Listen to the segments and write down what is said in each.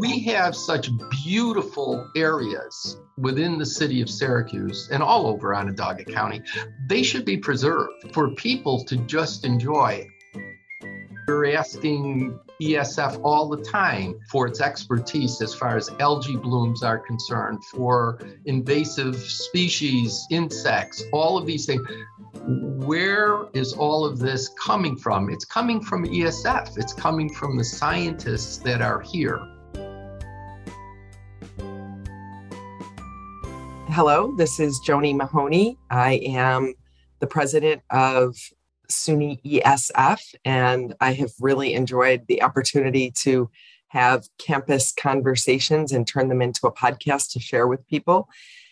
We have such beautiful areas within the city of Syracuse and all over Onondaga County. They should be preserved for people to just enjoy. We're asking ESF all the time for its expertise as far as algae blooms are concerned, for invasive species, insects, all of these things. Where is all of this coming from? It's coming from ESF. It's coming from the scientists that are here. Hello, this is Joni Mahoney. I am the president of SUNY ESF, and I have really enjoyed the opportunity to have campus conversations and turn them into a podcast to share with people.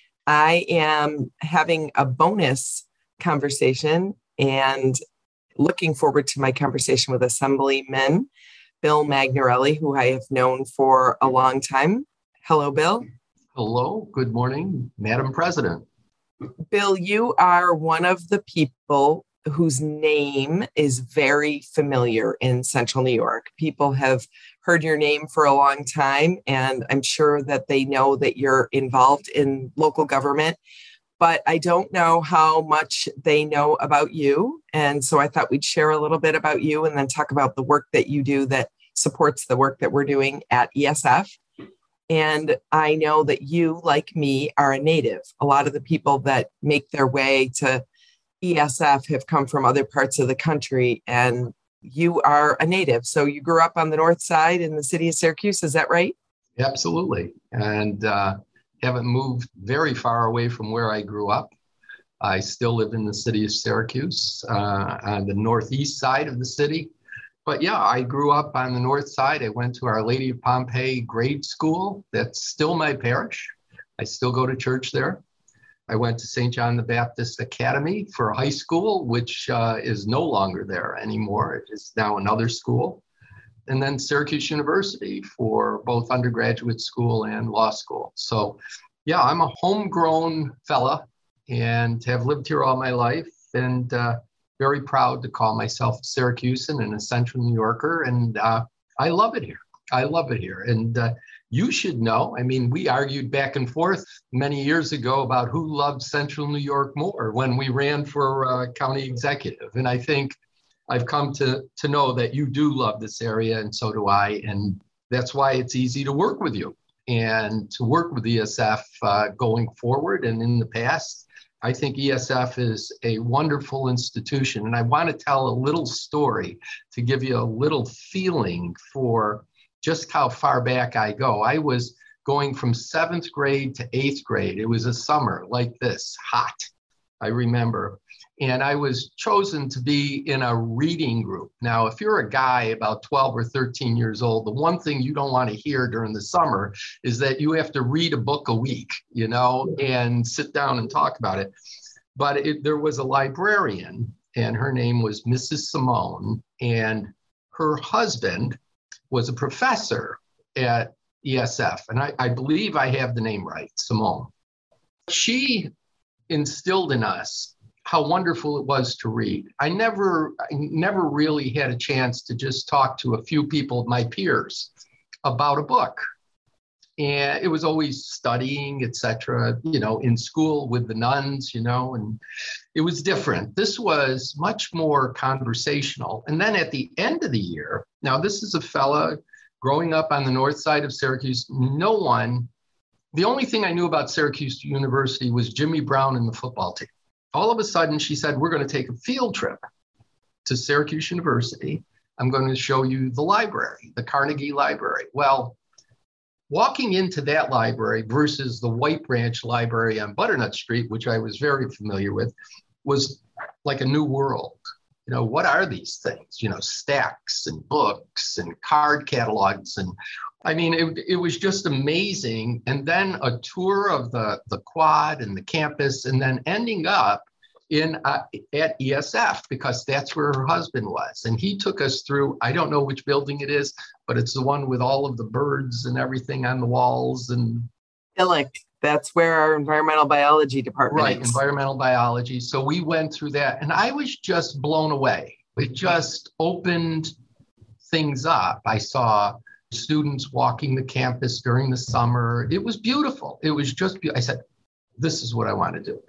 I am having a bonus conversation and looking forward to my conversation with Assemblyman Bill Magnarelli, who I have known for a long time. Hello, Bill. Hello, good morning, Madam President. Bill, you are one of the people whose name is very familiar in Central New York. People have heard your name for a long time, and I'm sure that they know that you're involved in local government, but I don't know how much they know about you. And so I thought we'd share a little bit about you and then talk about the work that you do that supports the work that we're doing at ESF. And I know that you, like me, are a native. A lot of the people that make their way to ESF have come from other parts of the country, and you are a native. So you grew up on the north side in the city of Syracuse, is that right? Absolutely. And haven't moved very far away from where I grew up. I still live in the city of Syracuse on the northeast side of the city. But yeah, I grew up on the north side. I went to Our Lady of Pompeii grade school. That's still my parish. I still go to church there. I went to St. John the Baptist Academy for high school, which is no longer there anymore. It is now another school. And then Syracuse University for both undergraduate school and law school. So yeah, I'm a homegrown fella and have lived here all my life, and very proud to call myself a Syracusan and a Central New Yorker. And I love it here. I love it here. And you should know, I mean, we argued back and forth many years ago about who loved Central New York more when we ran for county executive. And I think I've come to know that you do love this area, and so do I. And that's why it's easy to work with you and to work with ESF going forward and in the past. I think ESF is a wonderful institution. And I want to tell a little story to give you a little feeling for just how far back I go. I was going from 7th grade to 8th grade. It was a summer like this, hot, I remember. And I was chosen to be in a reading group. Now, if you're a guy about 12 or 13 years old, the one thing you don't want to hear during the summer is that you have to read a book a week, you know, and sit down and talk about it. But there was a librarian, and her name was Mrs. Simone, and her husband was a professor at ESF. And I believe I have the name right, Simone. She instilled in us how wonderful it was to read. I never really had a chance to just talk to a few people, my peers, about a book. And it was always studying, etc., you know, in school with the nuns, you know, and it was different. This was much more conversational. And then at the end of the year, now this is a fella growing up on the north side of Syracuse, the only thing I knew about Syracuse University was Jimmy Brown and the football team. All of a sudden, she said, we're going to take a field trip to Syracuse University. I'm going to show you the library, the Carnegie Library. Well, walking into that library versus the White Branch Library on Butternut Street, which I was very familiar with, was like a new world. You know, what are these things? You know, stacks and books and card catalogs. And I mean, it was just amazing. And then a tour of the quad and the campus, and then ending up at ESF, because that's where her husband was. And he took us through, I don't know which building it is, but it's the one with all of the birds and everything on the walls. And Illick, that's where our environmental biology department is. Right, environmental biology. So we went through that, and I was just blown away. It just opened things up. I saw students walking the campus during the summer. It was beautiful. It was just, I said, this is what I want to do.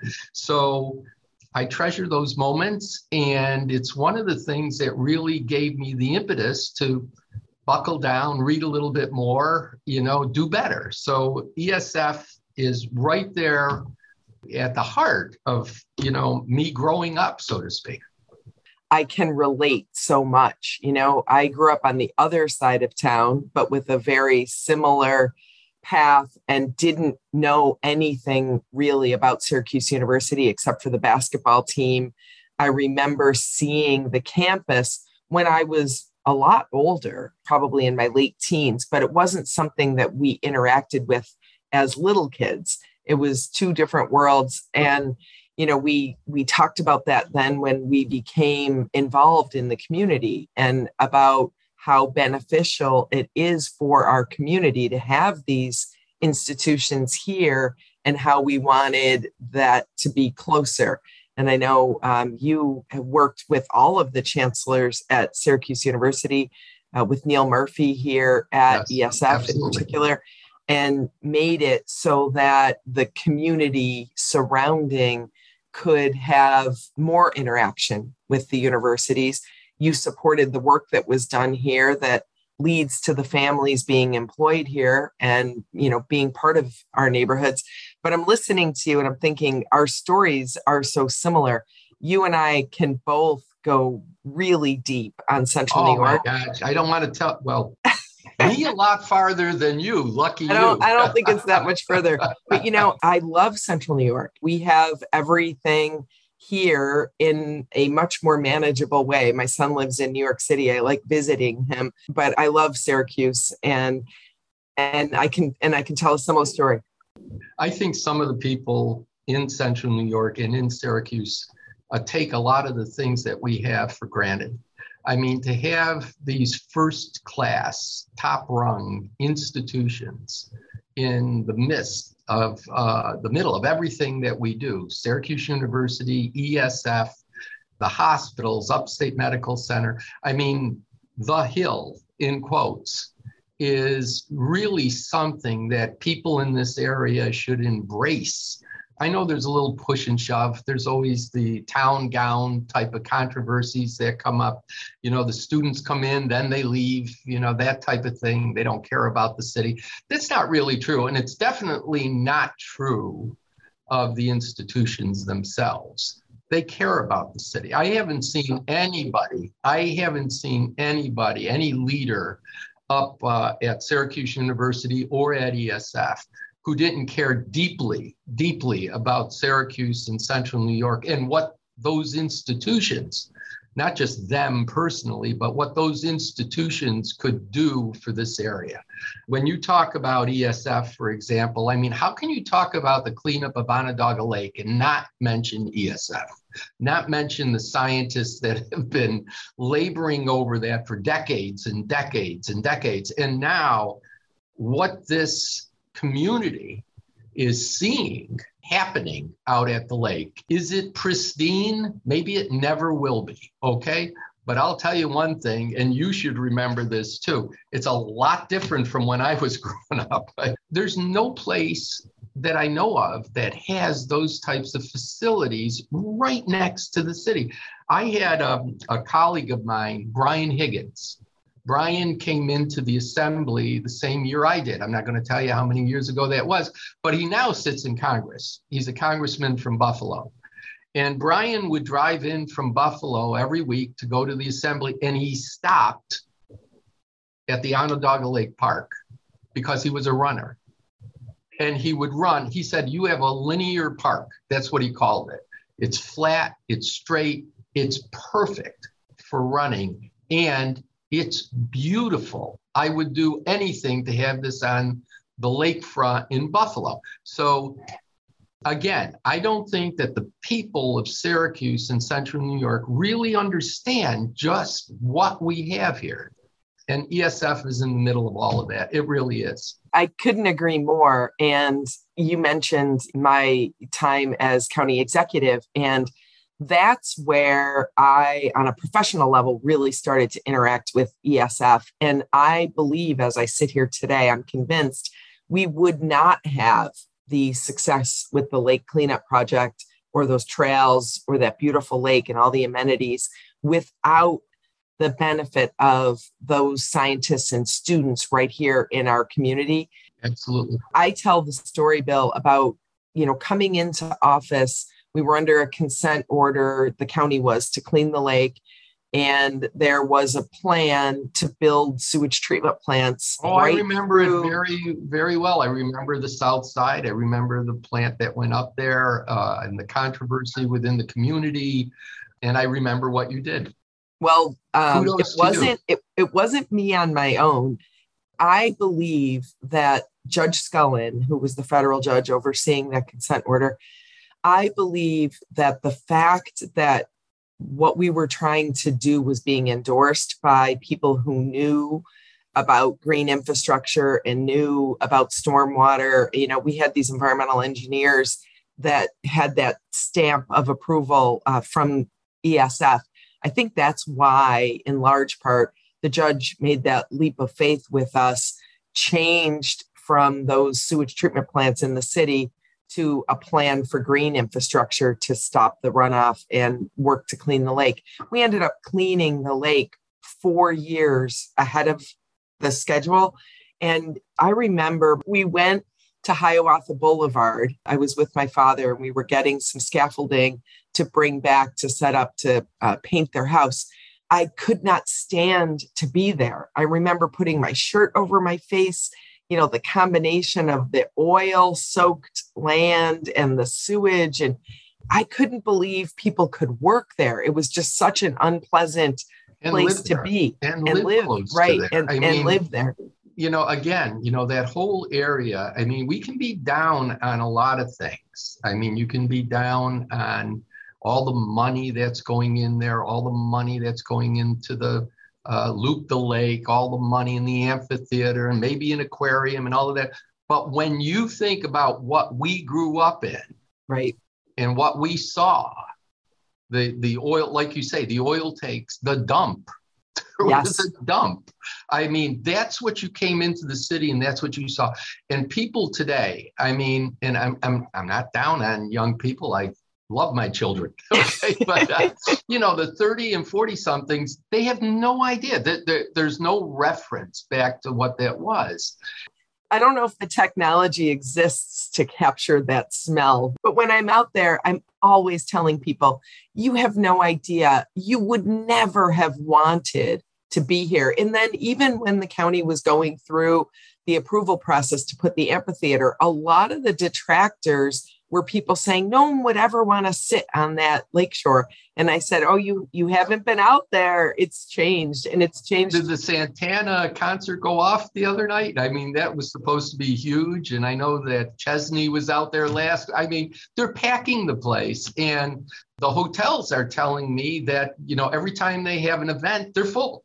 So I treasure those moments. And it's one of the things that really gave me the impetus to buckle down, read a little bit more, do better. So ESF is right there at the heart of, me growing up, so to speak. I can relate so much. I grew up on the other side of town, but with a very similar path and didn't know anything really about Syracuse University except for the basketball team. I remember seeing the campus when I was a lot older, probably in my late teens, but it wasn't something that we interacted with as little kids. It was two different worlds. And, we talked about that then when we became involved in the community and about how beneficial it is for our community to have these institutions here and how we wanted that to be closer. And I know you have worked with all of the chancellors at Syracuse University, with Neil Murphy here at ESF absolutely. In particular, and made it so that the community surrounding could have more interaction with the universities. You supported the work that was done here that leads to the families being employed here and, being part of our neighborhoods. But I'm listening to you and I'm thinking our stories are so similar. You and I can both go really deep on Central New York. Oh my gosh, I don't want to tell. Well, me a lot farther than you. Lucky you. I don't think it's that much further. But, I love Central New York. We have everything here in a much more manageable way. My son lives in New York City. I like visiting him, but I love Syracuse and I can tell a similar story. I think some of the people in Central New York and in Syracuse take a lot of the things that we have for granted. I mean, to have these first class, top rung institutions in the midst of the middle of everything that we do, Syracuse University, ESF, the hospitals, Upstate Medical Center. I mean, the Hill, in quotes, is really something that people in this area should embrace. I know there's a little push and shove. There's always the town gown type of controversies that come up. The students come in, then they leave, that type of thing. They don't care about the city. That's not really true. And it's definitely not true of the institutions themselves. They care about the city. I haven't seen anybody, any leader up at Syracuse University or at ESF who didn't care deeply about Syracuse and Central New York and what those institutions, not just them personally, but what those institutions could do for this area. When you talk about ESF, for example, I mean, how can you talk about the cleanup of Onondaga Lake and not mention ESF, not mention the scientists that have been laboring over that for decades and decades and decades. And now what this community is seeing happening out at the lake. Is it pristine? Maybe it never will be, okay? But I'll tell you one thing, and you should remember this too. It's a lot different from when I was growing up. There's no place that I know of that has those types of facilities right next to the city. I had a colleague of mine, Brian Higgins. Brian came into the assembly the same year I did. I'm not going to tell you how many years ago that was, but he now sits in Congress. He's a congressman from Buffalo. And Brian would drive in from Buffalo every week to go to the assembly, and he stopped at the Onondaga Lake Park because he was a runner. And he would run. He said, you have a linear park. That's what he called it. It's flat, it's straight, it's perfect for running. And it's beautiful. I would do anything to have this on the lakefront in Buffalo. So again, I don't think that the people of Syracuse and Central New York really understand just what we have here. And ESF is in the middle of all of that. It really is. I couldn't agree more. And you mentioned my time as county executive, and that's where I, on a professional level, really started to interact with ESF. And I believe, as I sit here today, I'm convinced we would not have the success with the lake cleanup project or those trails or that beautiful lake and all the amenities without the benefit of those scientists and students right here in our community. Absolutely. I tell the story, Bill, about, coming into office. We were under a consent order, the county was, to clean the lake. And there was a plan to build sewage treatment plants. Oh, right, I remember it very, very well. I remember the south side. I remember the plant that went up there and the controversy within the community. And I remember what you did. Well, it wasn't me on my own. I believe that Judge Scullin, who was the federal judge overseeing that consent order, I believe that the fact that what we were trying to do was being endorsed by people who knew about green infrastructure and knew about stormwater. We had these environmental engineers that had that stamp of approval from ESF. I think that's why, in large part, the judge made that leap of faith with us, changed from those sewage treatment plants in the city to a plan for green infrastructure to stop the runoff and work to clean the lake. We ended up cleaning the lake 4 years ahead of the schedule. And I remember we went to Hiawatha Boulevard. I was with my father and we were getting some scaffolding to bring back to set up to paint their house. I could not stand to be there. I remember putting my shirt over my face. The combination of the oil-soaked land and the sewage. And I couldn't believe people could work there. It was just such an unpleasant place to be. And live close right, to there. And live there. Again, that whole area, we can be down on a lot of things. You can be down on all the money that's going in there, all the money that's going into the Loop the Lake, all the money in the amphitheater and maybe an aquarium and all of that. But when you think about what we grew up in, right, and what we saw, the oil, like you say, the oil takes, the dump. There was a dump. That's what you came into the city and that's what you saw. And people today, and I'm not down on young people. I love my children. Okay. But, the 30 and 40 somethings, they have no idea that there's no reference back to what that was. I don't know if the technology exists to capture that smell, but when I'm out there, I'm always telling people, you have no idea. You would never have wanted to be here. And then even when the county was going through the approval process to put the amphitheater, a lot of the detractors were people saying no one would ever want to sit on that lakeshore. And I said, oh, you haven't been out there. It's changed. And it's changed. Did the Santana concert go off the other night? That was supposed to be huge. And I know that Chesney was out there last. They're packing the place. And the hotels are telling me that, every time they have an event, they're full.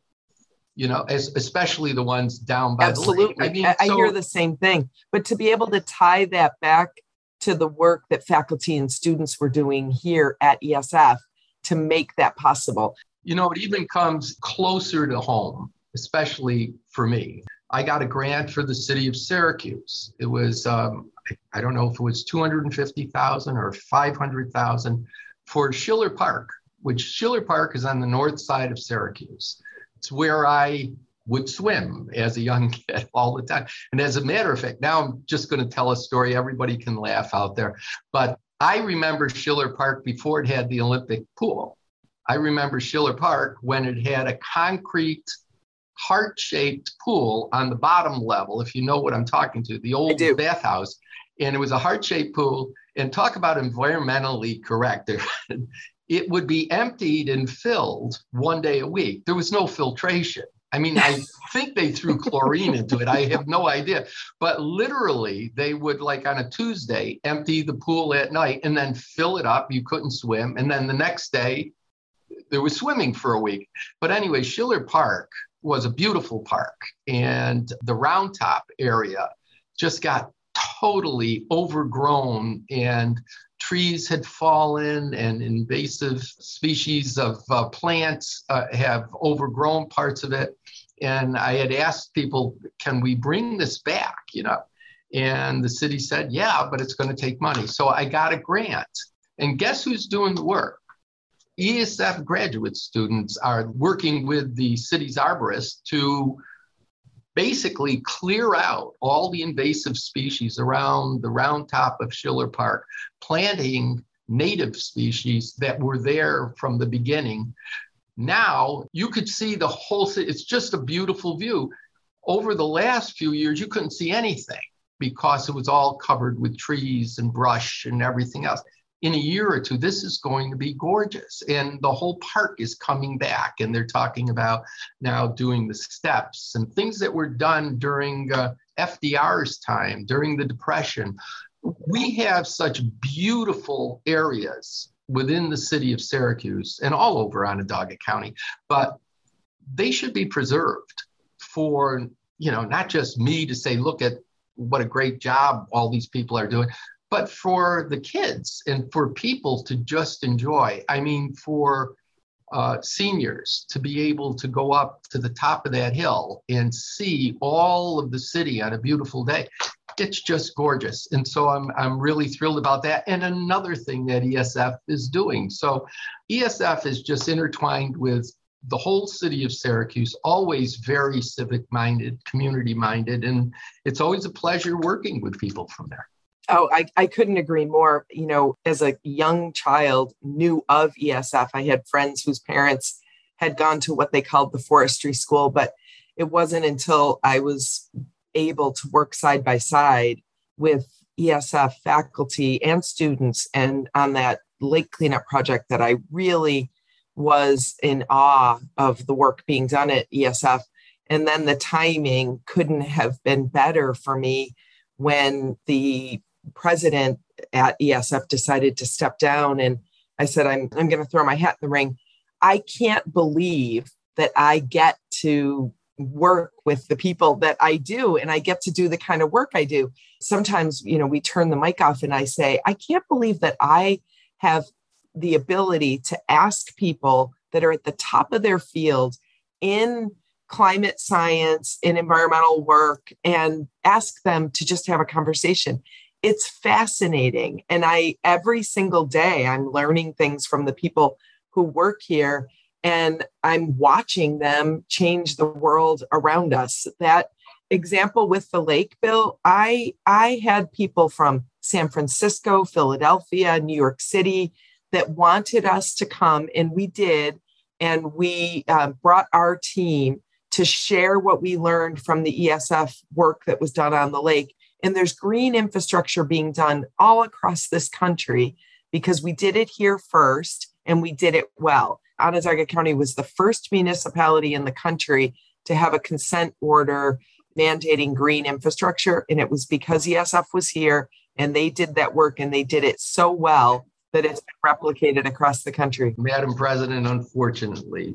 Especially the ones down by Absolutely. the lake. I hear the same thing. But to be able to tie that back to the work that faculty and students were doing here at ESF to make that possible. It even comes closer to home, especially for me. I got a grant for the city of Syracuse. It was, I don't know if it was $250,000 or $500,000 for Schiller Park, which Schiller Park is on the north side of Syracuse. It's where I would swim as a young kid all the time. And as a matter of fact, now I'm just going to tell a story. Everybody can laugh out there. But I remember Schiller Park before it had the Olympic pool. I remember Schiller Park when it had a concrete heart-shaped pool on the bottom level, if you know what I'm talking to, the old bathhouse. And it was a heart-shaped pool. And talk about environmentally correct. It would be emptied and filled one day a week. There was no filtration. I think they threw chlorine into it. I have no idea. But literally, they would, like on a Tuesday, empty the pool at night and then fill it up. You couldn't swim. And then the next day, there was swimming for a week. But anyway, Schiller Park was a beautiful park. And the Round Top area just got totally overgrown, and trees had fallen, and invasive species of plants have overgrown parts of it. And I had asked people, can we bring this back, And the city said, yeah, but it's going to take money. So I got a grant. And guess who's doing the work? ESF graduate students are working with the city's arborist to basically clear out all the invasive species around the round top of Schiller Park, planting native species that were there from the beginning. Now you could see the whole city. It's just a beautiful view. Over the last few years, you couldn't see anything because it was all covered with trees and brush and everything else. In a year or two, this is going to be gorgeous. And the whole park is coming back. And they're talking about now doing the steps and things that were done during FDR's time, during the Depression. We have such beautiful areas within the city of Syracuse and all over Onondaga County, but they should be preserved for, not just me to say, look at what a great job all these people are doing, but for the kids and for people to just enjoy. I mean, for seniors to be able to go up to the top of that hill and see all of the city on a beautiful day. It's just gorgeous. And so I'm really thrilled about that. And another thing that ESF is doing. So ESF is just intertwined with the whole city of Syracuse, always very civic-minded, community-minded. And it's always a pleasure working with people from there. Oh, I couldn't agree more. As a young child, knew of ESF. I had friends whose parents had gone to what they called the forestry school, but it wasn't until I was able to work side by side with ESF faculty and students and on that lake cleanup project that I really was in awe of the work being done at ESF. And then the timing couldn't have been better for me when the president at ESF decided to step down. And I said, I'm going to throw my hat in the ring. I can't believe that I get to work with the people that I do, and I get to do the kind of work I do. Sometimes, we turn the mic off and I say, I can't believe that I have the ability to ask people that are at the top of their field in climate science, in environmental work, and ask them to just have a conversation. It's fascinating. And every single day, I'm learning things from the people who work here, and I'm watching them change the world around us. That example with the lake, Bill, I had people from San Francisco, Philadelphia, New York City that wanted us to come, and we did. And we brought our team to share what we learned from the ESF work that was done on the lake. And there's green infrastructure being done all across this country because we did it here first and we did it well. Onondaga County was the first municipality in the country to have a consent order mandating green infrastructure. And it was because ESF was here and they did that work, and they did it so well that it's been replicated across the country. Madam President, unfortunately,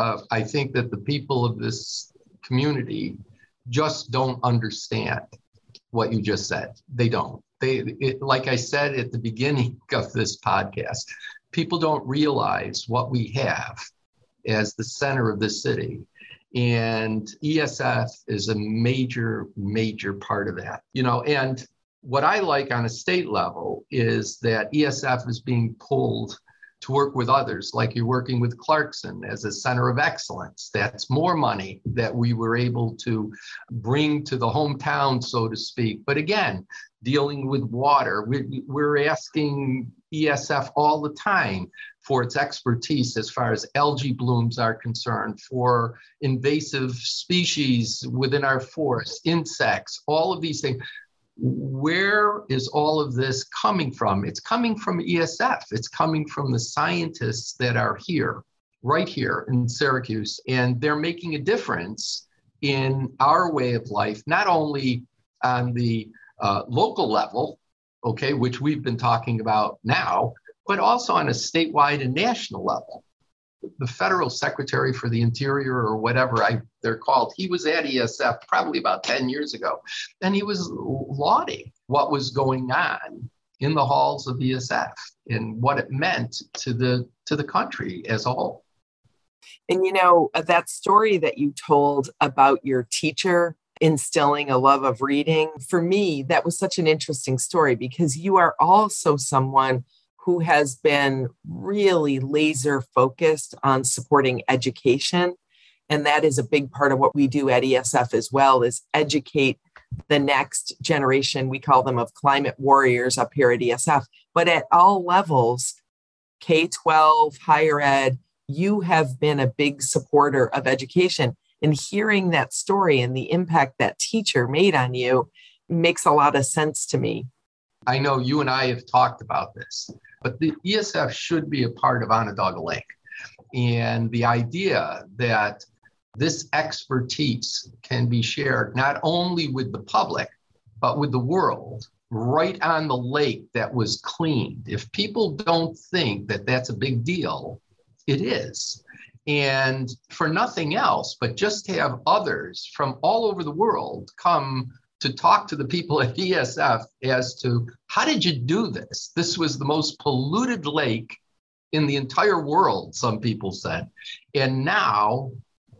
I think that the people of this community just don't understand what you just said. They don't. Like I said at the beginning of this podcast, people don't realize what we have as the center of the city. And ESF is a major, major part of that. And what I like on a state level is that ESF is being pulled to work with others, like you're working with Clarkson as a center of excellence. That's more money that we were able to bring to the hometown, so to speak. But again, dealing with water, we're asking ESF all the time for its expertise as far as algae blooms are concerned, for invasive species within our forests, insects, all of these things. Where is all of this coming from? It's coming from ESF. It's coming from the scientists that are here, right here in Syracuse, and they're making a difference in our way of life, not only on the local level, okay, which we've been talking about now, but also on a statewide and national level. The federal secretary for the interior, or whatever they're called, he was at ESF probably about 10 years ago, and he was lauding what was going on in the halls of ESF and what it meant to the country as a whole. And that story that you told about your teacher instilling a love of reading, for me, that was such an interesting story because you are also someone who has been really laser focused on supporting education. And that is a big part of what we do at ESF as well, is educate the next generation. We call them of climate warriors up here at ESF. But at all levels, K-12, higher ed, you have been a big supporter of education. And hearing that story and the impact that teacher made on you makes a lot of sense to me. I know you and I have talked about this, but the ESF should be a part of Onondaga Lake. And the idea that this expertise can be shared not only with the public, but with the world, right on the lake that was cleaned. If people don't think that that's a big deal, it is. And for nothing else, but just to have others from all over the world come to talk to the people at ESF as to how did you do this? This was the most polluted lake in the entire world, some people said. And now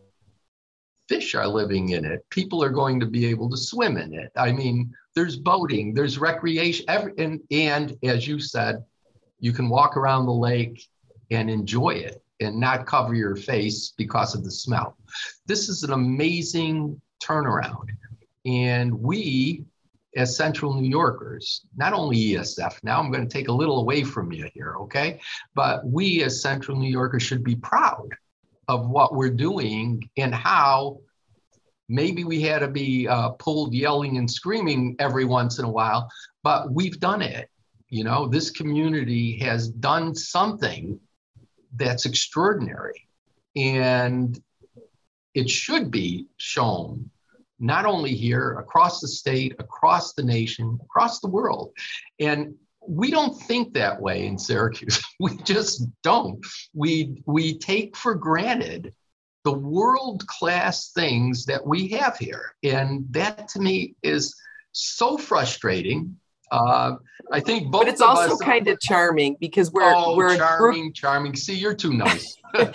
fish are living in it. People are going to be able to swim in it. I mean, there's boating, there's recreation, and as you said, you can walk around the lake and enjoy it and not cover your face because of the smell. This is an amazing turnaround. And we, as Central New Yorkers, not only ESF, now I'm going to take a little away from you here, okay? But we as Central New Yorkers should be proud of what we're doing and how maybe we had to be pulled yelling and screaming every once in a while, but we've done it. This community has done something that's extraordinary. And it should be shown not only here, across the state, across the nation, across the world. And we don't think that way in Syracuse. We just don't. We take for granted the world-class things that we have here. And that to me is so frustrating. I think both of us. But it's also kind of charming because we're charming. See, you're too nice.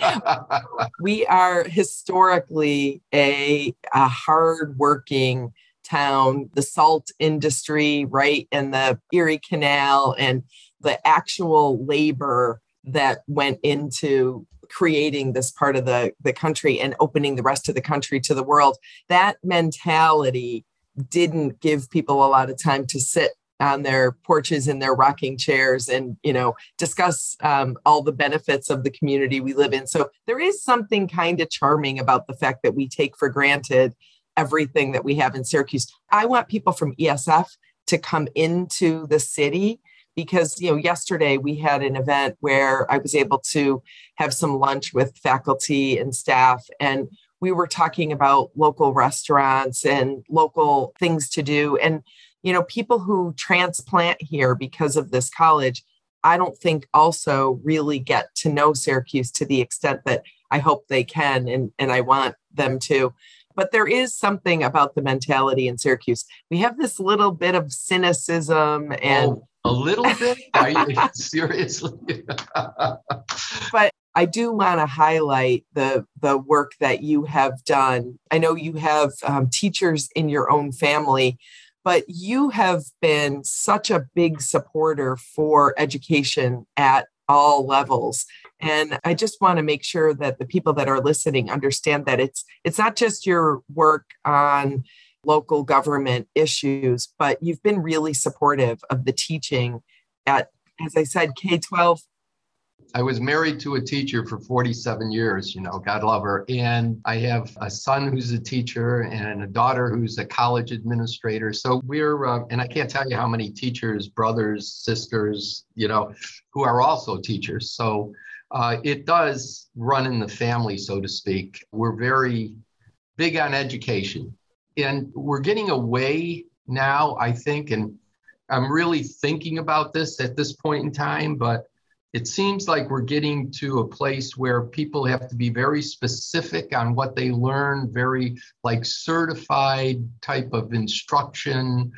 We are historically a hardworking town, the salt industry, right? And the Erie Canal and the actual labor that went into creating this part of the country and opening the rest of the country to the world. That mentality didn't give people a lot of time to sit on their porches in their rocking chairs and, discuss all the benefits of the community we live in. So there is something kind of charming about the fact that we take for granted everything that we have in Syracuse. I want people from ESF to come into the city because, yesterday we had an event where I was able to have some lunch with faculty and staff, and we were talking about local restaurants and local things to do. And people who transplant here because of this college, I don't think also really get to know Syracuse to the extent that I hope they can, and I want them to. But there is something about the mentality in Syracuse. We have this little bit of cynicism and a little bit? Are you seriously? But I do want to highlight the work that you have done. I know you have teachers in your own family, but you have been such a big supporter for education at all levels. And I just want to make sure that the people that are listening understand that it's not just your work on local government issues, but you've been really supportive of the teaching at, as I said, K-12. I was married to a teacher for 47 years, God love her. And I have a son who's a teacher and a daughter who's a college administrator. So we're, and I can't tell you how many teachers, brothers, sisters, who are also teachers. So it does run in the family, so to speak. We're very big on education. And we're getting away now, I think, and I'm really thinking about this at this point in time, but it seems like we're getting to a place where people have to be very specific on what they learn, very like certified type of instruction,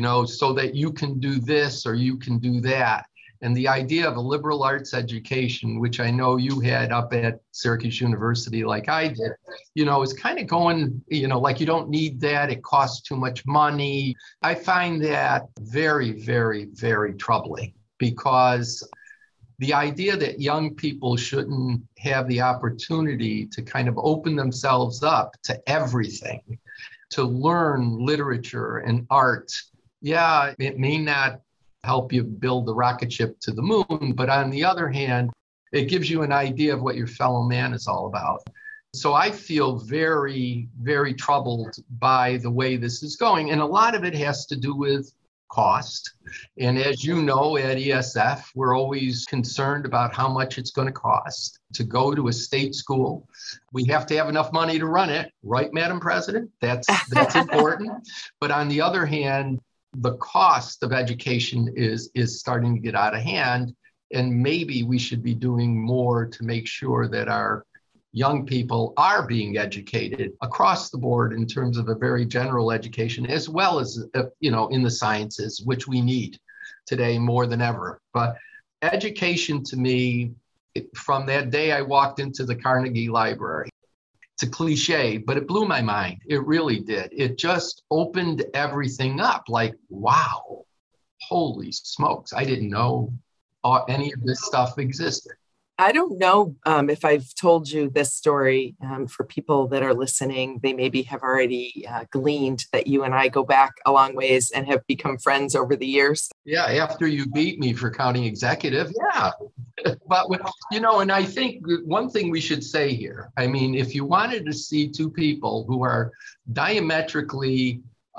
so that you can do this or you can do that. And the idea of a liberal arts education, which I know you had up at Syracuse University like I did, is kind of going, like you don't need that. It costs too much money. I find that very, very, very troubling, because the idea that young people shouldn't have the opportunity to kind of open themselves up to everything, to learn literature and art. Yeah, it may not help you build the rocket ship to the moon, but on the other hand, it gives you an idea of what your fellow man is all about. So I feel very, very troubled by the way this is going. And a lot of it has to do with cost. And as you know, at ESF, we're always concerned about how much it's going to cost to go to a state school. We have to have enough money to run it, right, Madam President? That's important. But on the other hand, the cost of education is starting to get out of hand. And maybe we should be doing more to make sure that our young people are being educated across the board in terms of a very general education, as well as, in the sciences, which we need today more than ever. But education to me, from that day I walked into the Carnegie Library, it's a cliche, but it blew my mind. It really did. It just opened everything up. Like, wow, holy smokes. I didn't know any of this stuff existed. I don't know if I've told you this story. For people that are listening, they maybe have already gleaned that you and I go back a long ways and have become friends over the years. Yeah, after you beat me for county executive, yeah. But, and I think one thing we should say here, I mean, if you wanted to see two people who are diametrically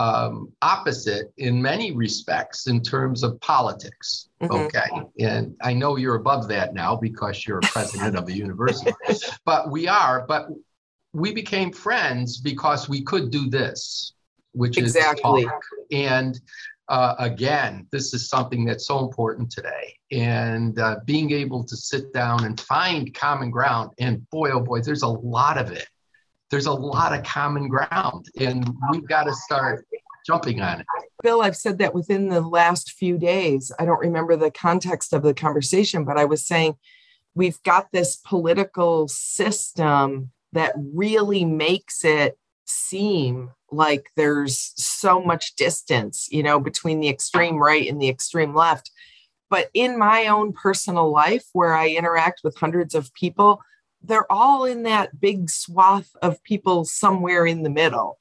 opposite in many respects in terms of politics. Okay. And I know you're above that now because you're president of a university, but we became friends because we could do this, which is talk. And again, this is something that's so important today. And being able to sit down and find common ground, and boy, oh boy, there's a lot of it. There's a lot of common ground, and we've got to start jumping on it. Bill, I've said that within the last few days. I don't remember the context of the conversation, but I was saying we've got this political system that really makes it seem like there's so much distance, between the extreme right and the extreme left. But in my own personal life, where I interact with hundreds of people, they're all in that big swath of people somewhere in the middle,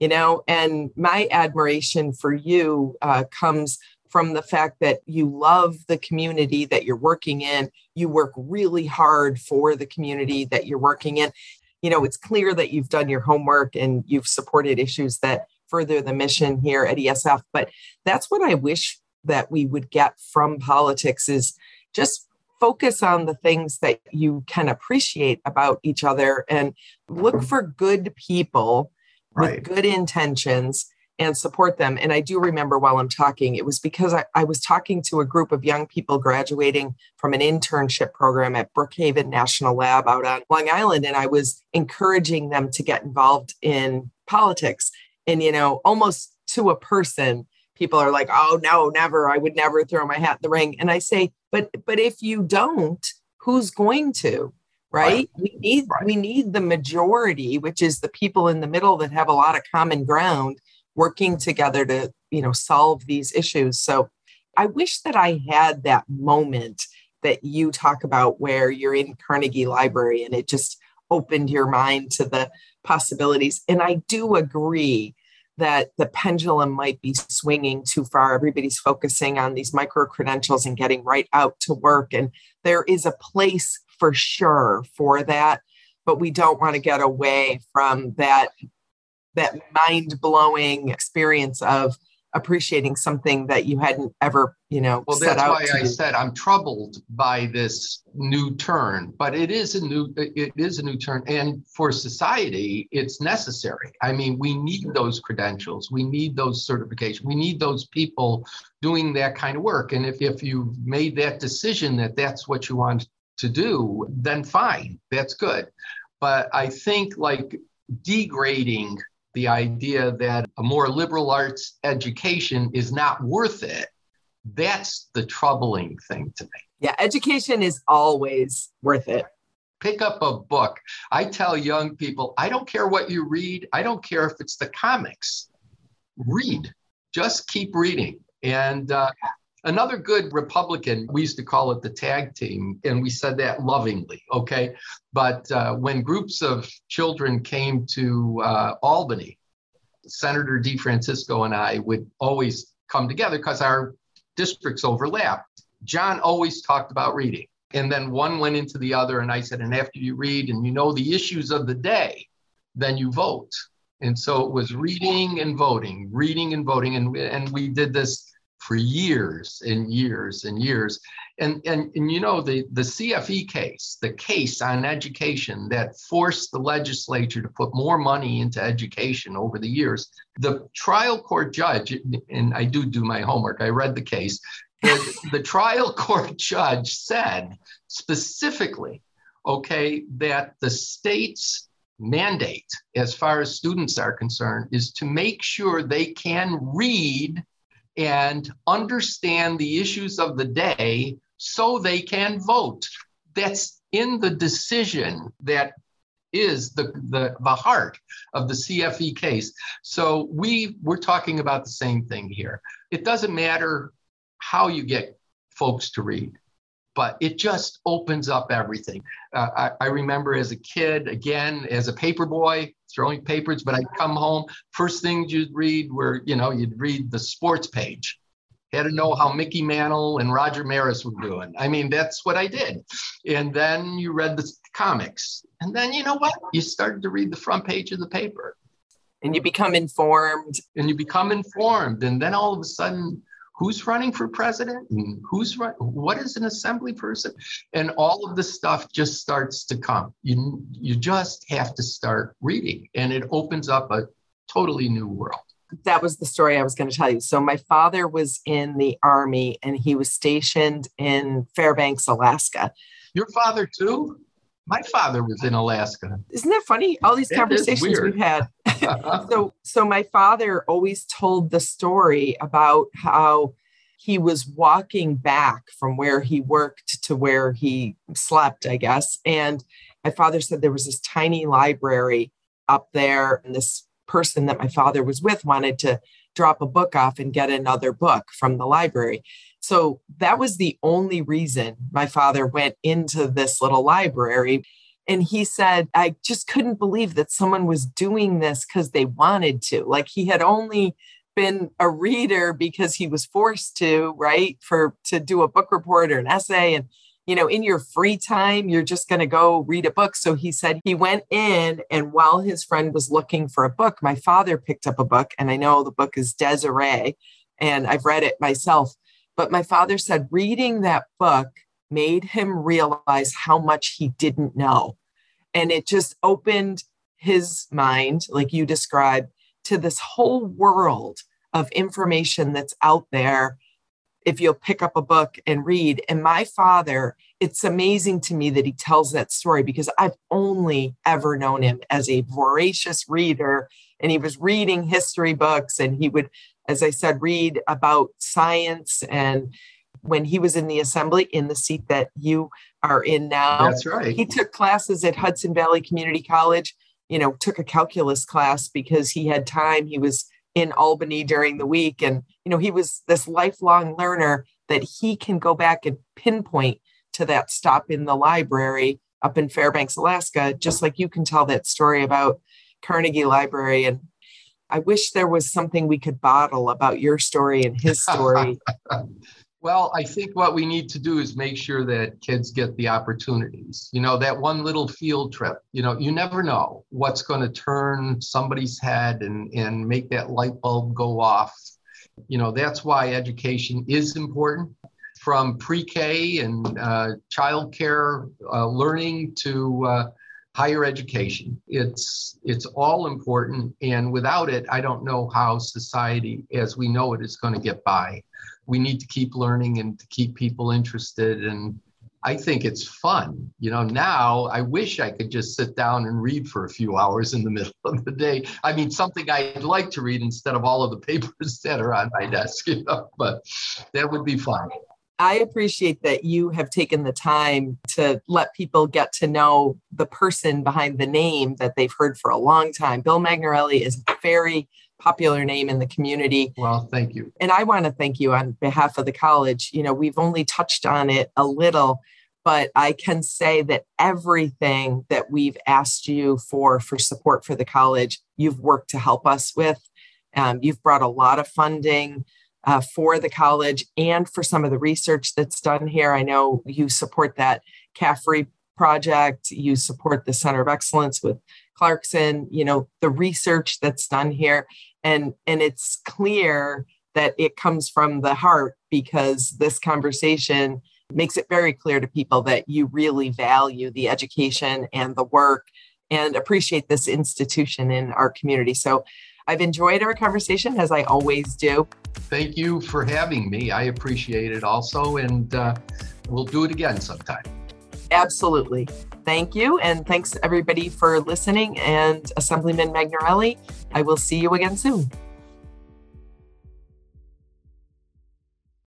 and my admiration for you comes from the fact that you love the community that you're working in. You work really hard for the community that you're working in. It's clear that you've done your homework and you've supported issues that further the mission here at ESF. But that's what I wish that we would get from politics, is just focus on the things that you can appreciate about each other and look for good people with good intentions and support them. And I do remember while I'm talking, it was because I was talking to a group of young people graduating from an internship program at Brookhaven National Lab out on Long Island. And I was encouraging them to get involved in politics. And, almost to a person, people are like, oh, no, never. I would never throw my hat in the ring. And I say, but if you don't, who's going to? Right? We need the majority, which is the people in the middle that have a lot of common ground, working together to, solve these issues. So I wish that I had that moment that you talk about where you're in Carnegie Library and it just opened your mind to the possibilities. And I do agree that the pendulum might be swinging too far. Everybody's focusing on these micro credentials and getting right out to work. And there is a place for sure for that, but we don't want to get away from that mind-blowing experience of appreciating something that you hadn't ever, Well, set that's out why to I do. said I'm troubled by this new turn, but it is a new turn. And for society, it's necessary. I mean, we need those credentials. We need those certifications. We need those people doing that kind of work. And if you've made that decision that that's what you want to do, then fine, that's good. But I think like degrading the idea that a more liberal arts education is not worth it, that's the troubling thing to me. Yeah, education is always worth it. Pick up a book. I tell young people, I don't care what you read. I don't care if it's the comics. Read. Just keep reading. And another good Republican, we used to call it the tag team, and we said that lovingly, okay? But when groups of children came to Albany, Senator DeFrancisco and I would always come together because our districts overlapped. John always talked about reading. And then one went into the other, and I said, and after you read and you know the issues of the day, then you vote. And so it was reading and voting. And we did this for years and years and years. And the CFE case, the case on education that forced the legislature to put more money into education over the years, the trial court judge, and I do my homework, I read the case, the trial court judge said specifically, okay, that the state's mandate, as far as students are concerned, is to make sure they can read and understand the issues of the day so they can vote. That's in the decision that is the heart of the CFE case. So we're talking about the same thing here. It doesn't matter how you get folks to read, but it just opens up everything. I remember as a kid, again, as a paper boy, throwing papers, but I'd come home, first things you'd read were, you'd read the sports page. Had to know how Mickey Mantle and Roger Maris were doing. I mean, that's what I did. And then you read the comics. And then, you know what? You started to read the front page of the paper. And you become informed. And then all of a sudden, who's running for president and what is an assembly person? And all of this stuff just starts to come. You just have to start reading, and it opens up a totally new world. That was the story I was going to tell you. So my father was in the Army, and he was stationed in Fairbanks, Alaska. Your father too? My father was in Alaska. Isn't that funny? All these conversations we've had. So my father always told the story about how he was walking back from where he worked to where he slept, I guess. And my father said there was this tiny library up there, and this person that my father was with wanted to drop a book off and get another book from the library. So that was the only reason my father went into this little library. And he said, I just couldn't believe that someone was doing this because they wanted to. Like, he had only been a reader because he was forced to, right, to do a book report or an essay. And, in your free time, you're just going to go read a book. So he said he went in, and while his friend was looking for a book, my father picked up a book. And I know the book is Desiree, and I've read it myself. But my father said reading that book made him realize how much he didn't know. And it just opened his mind, like you described, to this whole world of information that's out there if you'll pick up a book and read. And my father, it's amazing to me that he tells that story, because I've only ever known him as a voracious reader, and he was reading history books, and he would, as I said, read about science. And when he was in the assembly, in the seat that you are in now, that's right, he took classes at Hudson Valley Community College, took a calculus class because he had time. He was in Albany during the week. And, he was this lifelong learner that he can go back and pinpoint to that stop in the library up in Fairbanks, Alaska, just like you can tell that story about Carnegie Library. And I wish there was something we could bottle about your story and his story. Well, I think what we need to do is make sure that kids get the opportunities. That one little field trip, you never know what's going to turn somebody's head and make that light bulb go off That's why education is important, from pre-K and childcare learning to higher education. It's all important. And without it, I don't know how society as we know it is going to get by. We need to keep learning and to keep people interested. And I think it's fun. Now I wish I could just sit down and read for a few hours in the middle of the day. I mean, something I'd like to read instead of all of the papers that are on my desk, but that would be fun. I appreciate that you have taken the time to let people get to know the person behind the name that they've heard for a long time. Bill Magnarelli is a very popular name in the community. Well, thank you. And I want to thank you on behalf of the college. We've only touched on it a little, but I can say that everything that we've asked you for support for the college, you've worked to help us with. You've brought a lot of funding for the college and for some of the research that's done here. I know you support that CAFRE project. You support the Center of Excellence with Clarkson, the research that's done here. And it's clear that it comes from the heart, because this conversation makes it very clear to people that you really value the education and the work and appreciate this institution in our community. So I've enjoyed our conversation, as I always do. Thank you for having me. I appreciate it also, and we'll do it again sometime. Absolutely. Thank you. And thanks everybody for listening. And Assemblyman Magnarelli, I will see you again soon.